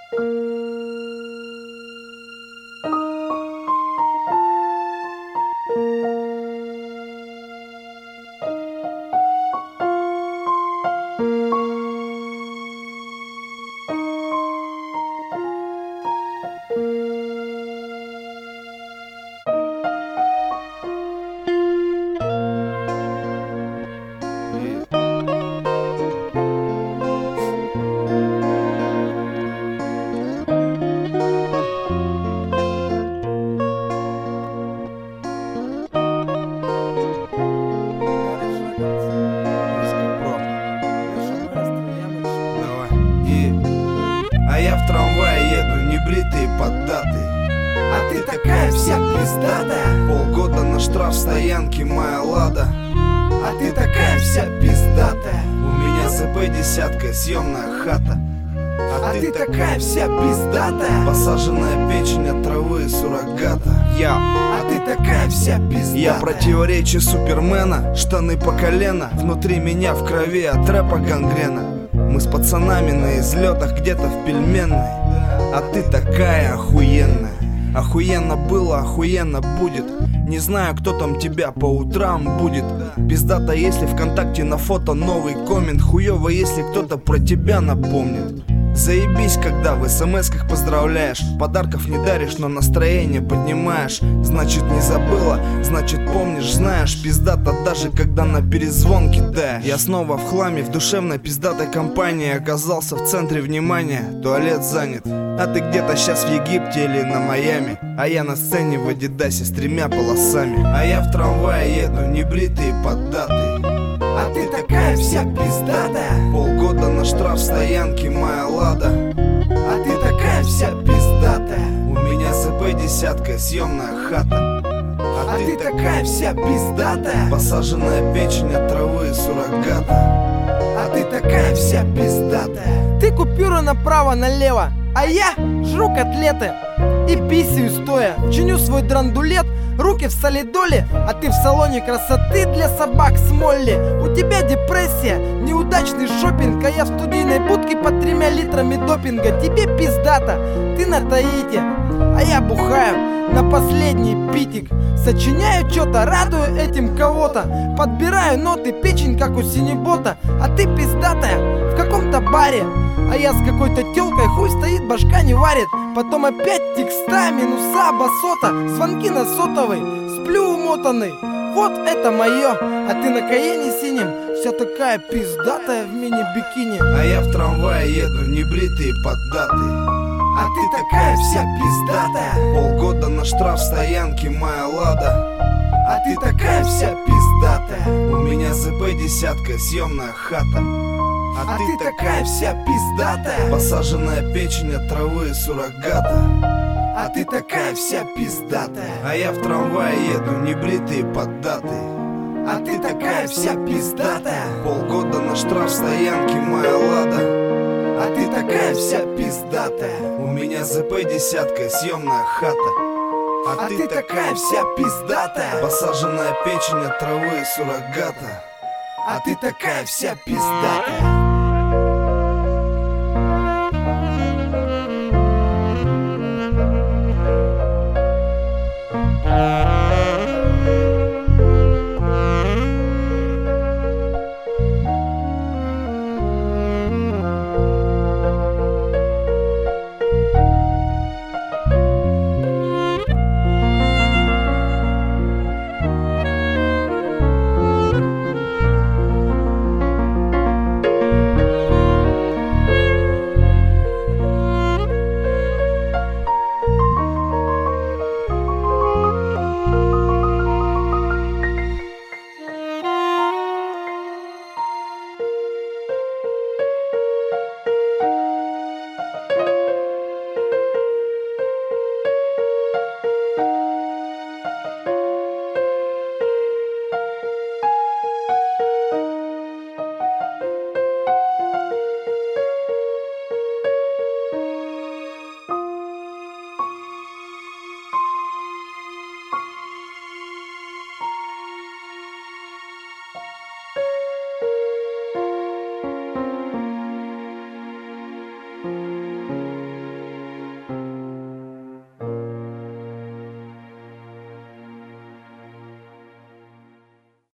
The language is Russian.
А я в трамвае еду, небритый, поддатый. А ты такая вся пиздатая. Полгода на штраф стоянки, моя лада. А ты такая вся пиздатая. У меня ЗП десятка, съемная хата. А ты такая вся пиздатая. Посаженная печень от травы суррогата. А ты такая вся пиздатая. Я противоречие Супермена, штаны по колено. Внутри меня в крови от рэпа гангрена. Мы с пацанами на излетах где-то в пельменной. А ты такая охуенная. Охуенно было, охуенно будет. Не знаю, кто там тебя по утрам будет. Пиздато, если ВКонтакте на фото новый коммент. Хуёво, если кто-то про тебя напомнит. Заебись, когда в смс-ках поздравляешь. Подарков не даришь, но настроение поднимаешь. Значит, не забыла, значит, помнишь, знаешь. Пиздато, даже когда на перезвон кидаешь. Я снова в хламе, в душевной пиздатой компании. Оказался в центре внимания, туалет занят. А ты где-то сейчас в Египте или на Майами. А я на сцене в адидасе с 3 полосами. А я в трамвае еду, небритый и поддатый. А ты такая вся пиздатая. Полгода на штраф стоянки, моя лада. А ты такая вся пиздатая. У меня ЗП десятка, съемная хата. А ты такая вся пиздатая. Посаженная печень от травы суррогата. А ты такая вся пиздатая. Ты купюры направо-налево, а я жру котлеты и писаю стоя. Чиню свой драндулет, руки в солидоле. А ты в салоне красоты для собак с Молли. У тебя депрессия, неудачный шопинг. А я в студийной будке под 3 литрами допинга. Тебе пиздата, ты на Таити, а я бухаю на последний питик. Сочиняю что-то, радую этим кого-то. Подбираю ноты, печень как у синебота. А ты пиздатая в каком-то баре. А я с какой-то тёлкой, хуй стоит, башка не варит. Потом опять текста, минуса, басота. Звонки на сотовый, сплю умотанный. Вот это моё. А ты на Каене синем, вся такая пиздатая в мини-бикини. А я в трамвае еду, небритый и поддатый. А ты такая вся пиздатая. Полгода на штраф стоянки, моя лада. А ты такая вся пиздатая. У меня ЗП десятка, съемная хата. А ты такая вся пиздатая. Посаженная печень от травы суррогата. А ты такая вся пиздатая. А я в трамвае еду, небритый и поддатый. А ты такая вся пиздатая. Полгода на штраф стоянки, моя лада. А ты такая вся пиздатая. У меня ЗП десятка, съемная хата. А ты такая вся пиздатая. Посаженная печень от травы суррогата. А ты такая вся пиздатая.